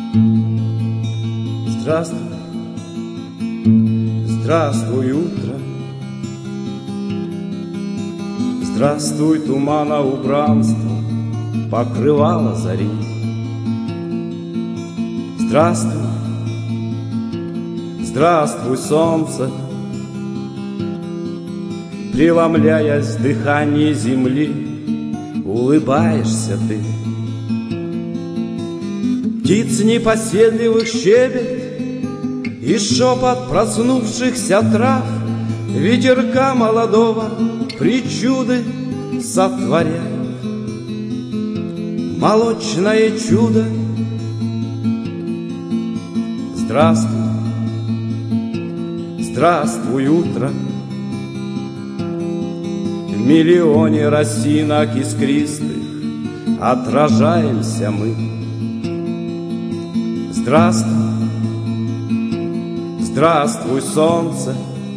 Здравствуй, здравствуй, утро. Здравствуй, тумана убранство, покрывало зари. Здравствуй, здравствуй, солнце, преломляясь в дыхании земли, улыбаешься ты. Птиц непоседливых щебет и шепот проснувшихся трав, ветерка молодого причуды сотворяют. Молочное чудо. Здравствуй, здравствуй, утро. В миллионе росинок искристых отражаемся мы. Здравствуй, здравствуй, солнце,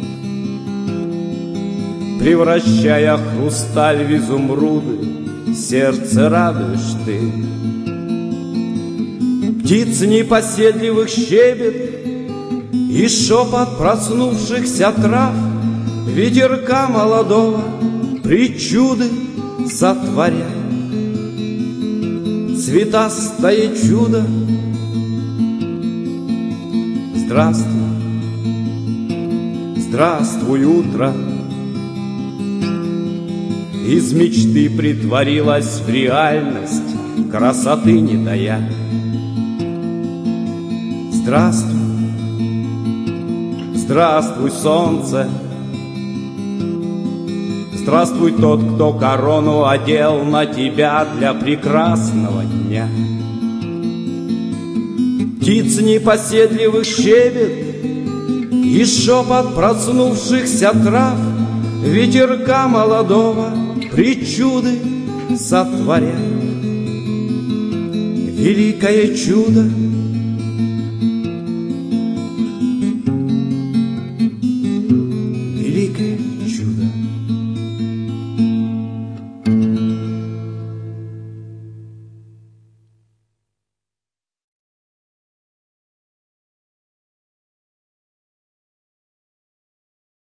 превращая хрусталь в изумруды, сердце радуешь ты. Птиц непоседливых щебет и шепот проснувшихся трав, ветерка молодого причуды сотворяют. Цветастое чудо. Здравствуй, здравствуй, утро. Из мечты притворилась в реальность, красоты не тая. Здравствуй, здравствуй, солнце. Здравствуй, тот, кто корону одел на тебя для прекрасного дня. Птиц непоседливых щебет и шепот проснувшихся трав, ветерка молодого причуды сотворяют. Великое чудо.